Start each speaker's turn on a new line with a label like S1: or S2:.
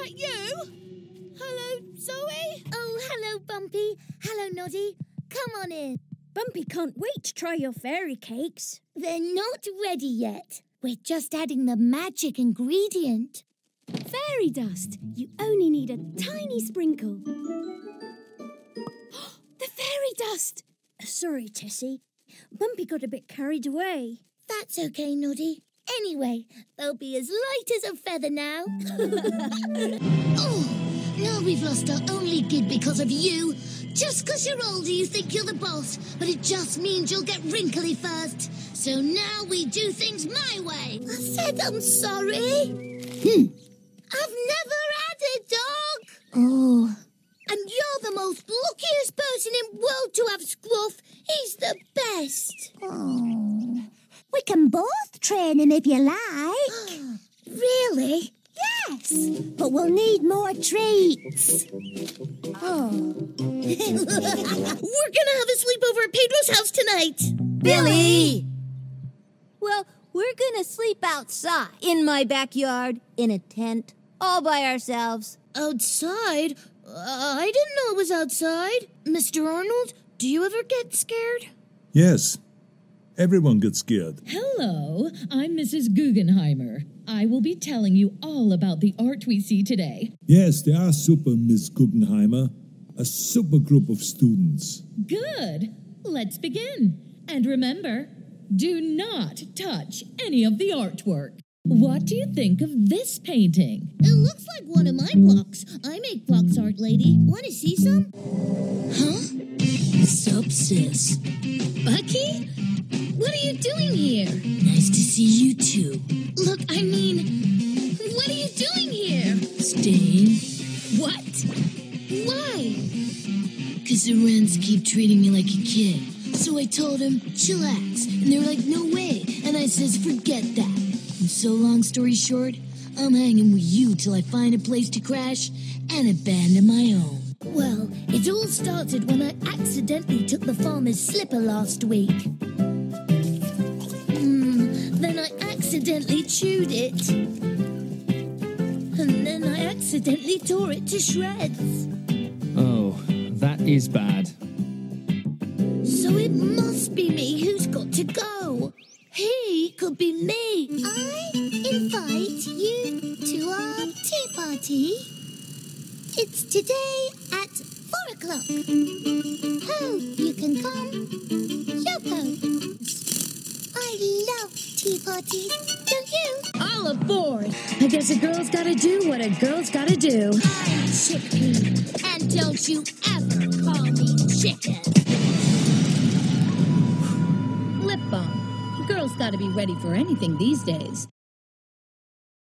S1: that you? Hello, Zoe?
S2: Oh, hello, Bumpy. Hello, Noddy. Come on in.
S3: Bumpy can't wait to try your fairy cakes.
S2: They're not ready yet. We're just adding the magic ingredient.
S3: Fairy dust. You only need a tiny sprinkle. The fairy dust! Sorry, Tessie. Bumpy got a bit carried away.
S2: That's okay, Noddy. Anyway, they'll be as light as a feather now. Oh, now we've lost our only kid because of you. Just 'cause you're older, you think you're the boss, but it just means you'll get wrinkly first. So now we do things my way. I said I'm sorry. I've never had a dog. Oh. And you're the most luckiest person in the world to have Scruff. He's the best.
S4: Oh. We can both train him if you like.
S2: Really?
S4: Yes, but we'll need more treats.
S2: Oh. We're gonna have a sleepover at Pedro's house tonight.
S5: Billy! Well, we're gonna sleep outside, in my backyard, in a tent, all by ourselves.
S2: Outside? I didn't know it was outside. Mr. Arnold, do you ever get scared?
S6: Yes. Everyone gets scared.
S7: Hello, I'm Mrs. Guggenheimer. I will be telling you all about the art we see today.
S6: Yes, they are super, Miss Guggenheimer. A super group of students.
S7: Good. Let's begin. And remember, do not touch any of the artwork. What do you think of this painting?
S2: It looks like one of my blocks. I make blocks, art lady. Want to see some? Huh? Sup, sis? Bucky? What are you doing here? Nice to see you too. Look, I mean, what are you doing here? Staying. What? Why? 'Cause the Wrens keep treating me like a kid. So I told them, chillax. And they were like, no way. And I says, forget that. And so long story short, I'm hanging with you till I find a place to crash and a band of my own. Well, it all started when I accidentally took the farmer's slipper last week. Then I accidentally chewed it. And then I accidentally tore it to shreds.
S8: Oh, that is bad.
S2: So it must be me who's got to go. He could be me.
S4: I invite you to our tea party. It's today at 4 o'clock. Hope you can come. Yoko. I love tea parties, don't you?
S1: All aboard. I guess a girl's gotta do what a girl's gotta do.
S2: I'm Chickpea, and don't you ever call me chicken.
S7: Lip balm. Girls gotta be ready for anything these days.